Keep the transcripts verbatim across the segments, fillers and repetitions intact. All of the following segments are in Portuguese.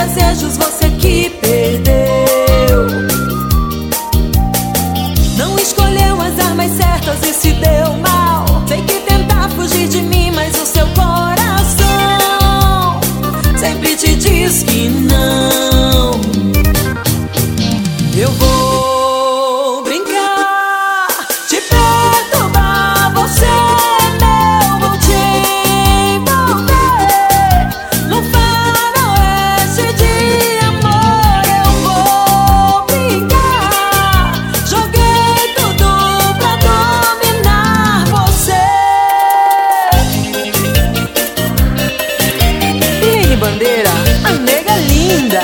desejos, você que perdeu. Não escolheu as armas certas e se deu mal. Tem que tentar fugir de mim, mas o seu coração sempre te diz que não. Eu vou brincar, te perturbar, você é meu, vou te envolver no faroeste de amor. Eu vou brincar, joguei tudo pra dominar você. Lene Bandeira, a nega linda.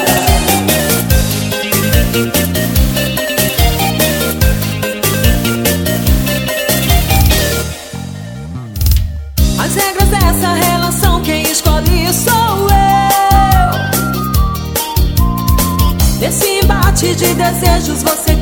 As regras dessa relação, quem escolhe sou eu. Nesse embate de desejos, você